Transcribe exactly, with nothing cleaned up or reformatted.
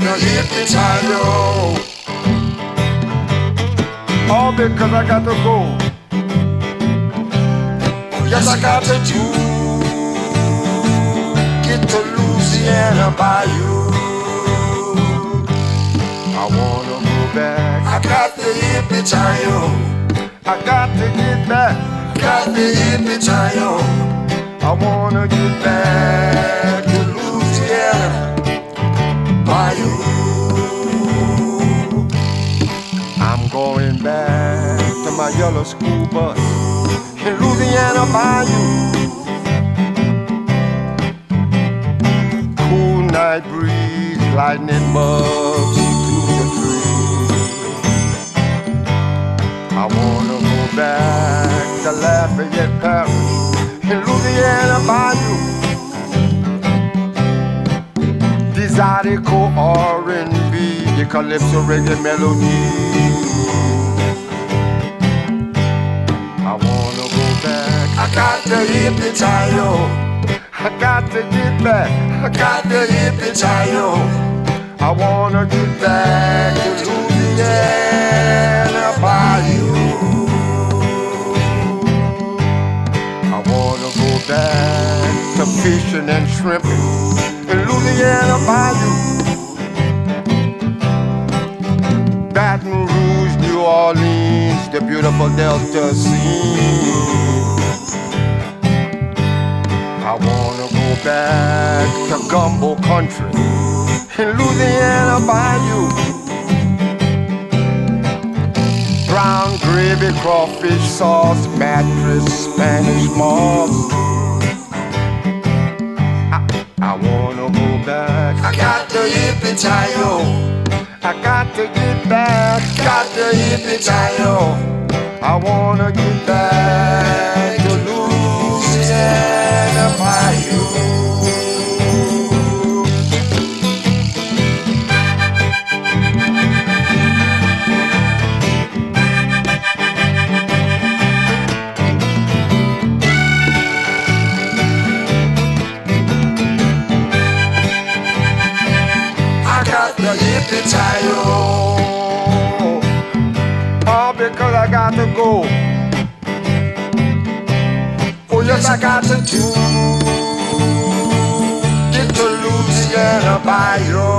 the hippie tie-yo. All because I got to go. Yes, I got to do. Get to Louisiana Bayou. I wanna go back. I got the hippie tie-yo. I got to get back. Got the hippie tie-yo. I wanna get back to Louisiana Bayou. I'm going back to my yellow school bus in Louisiana Bayou. Cool night breeze, lightning bugs through the trees. I wanna go back to Lafayette Parish in Louisiana Bayou. Zydeco R and B, the calypso reggae melody. I wanna go back. I got the hippie tie-yo. I got to get back. I got the hippie tie-yo. I wanna get back to Louisiana Bayou. I wanna go back to fishing and shrimping in Louisiana Bayou. Baton Rouge, New Orleans, the beautiful Delta scene. I wanna go back to Gumbo Country in Louisiana Bayou. Brown gravy, crawfish sauce, mattress, Spanish moss. I wanna go back. I got the hippie tie-yo. I got to get back. Got the hippie tie-yo. I wanna get back to Louisiana Bayou. The hippie tie-yo. All because I got to go. Oh yes, I got to do. Get to Louisiana Bayou.